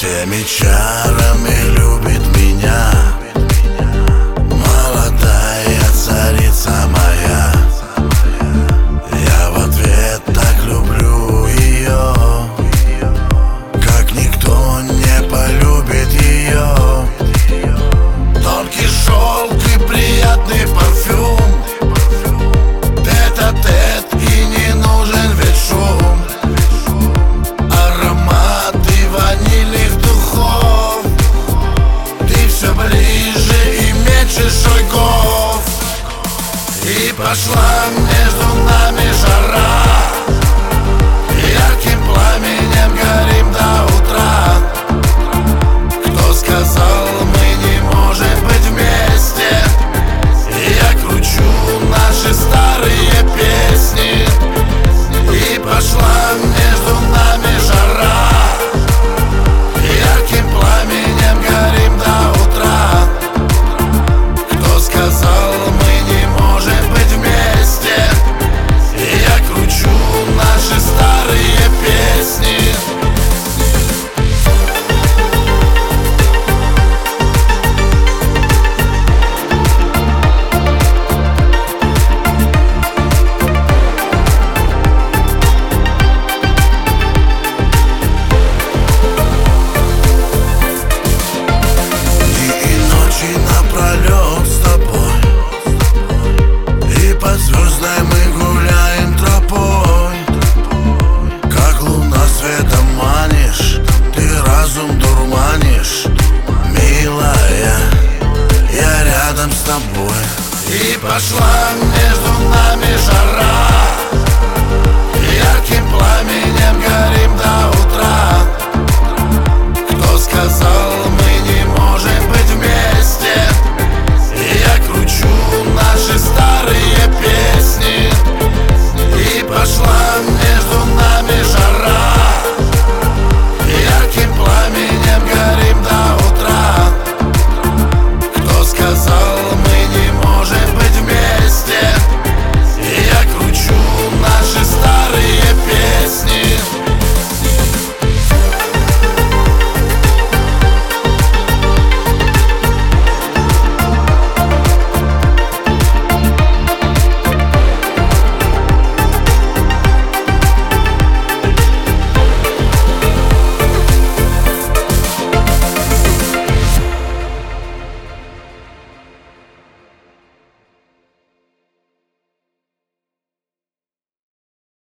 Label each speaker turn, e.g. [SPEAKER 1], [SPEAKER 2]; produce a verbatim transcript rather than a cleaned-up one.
[SPEAKER 1] Всеми чарами любит меня молодая царица моя. Я в ответ так люблю ее, как никто не полюбит ее. Тонкий шелк и приятный парфюм, тет-а-тет, и не нужен ведь шум. Ароматы ванильных духов, ты все ближе и меньше шагов. И пошла между нами жара, ярким пламенем горим до утра. Кто сказал, мы не можем быть вместе? Я кручу наши старые песни. И пошла между нами жара, ярким пламенем горим до утра. Кто сказал, мы не можем быть вместе? Я кручу наши старые песни. Напролет с тобой, и под звездой мы гуляем тропой. Как луна светом манишь, ты разум дурманишь. Милая, я рядом с тобой. И пошла